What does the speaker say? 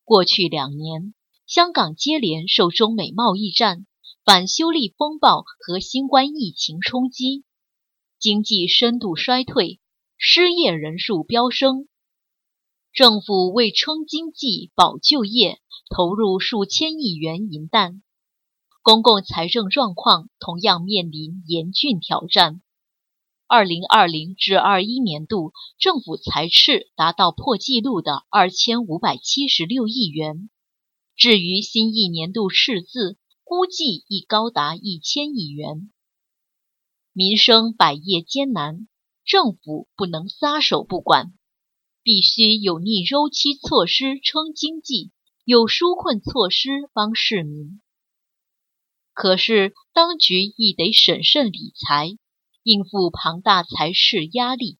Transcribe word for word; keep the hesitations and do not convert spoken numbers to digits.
过去两年，香港接连受中美贸易战、反修例风暴和新冠疫情冲击，经济深度衰退，失业人数飙升。政府为撑经济、保就业，投入数千亿元银弹，公共财政状况同样面临严峻挑战。二零二零至二一年度政府财赤达到破纪录的二千五百七十六亿元，至于新一年度赤字，估计亦高达一千亿元。民生百业艰难，政府不能撒手不管，必须有逆周期措施撑经济，有纾困措施帮市民。可是当局亦得审慎理财，应付庞大财赤压力。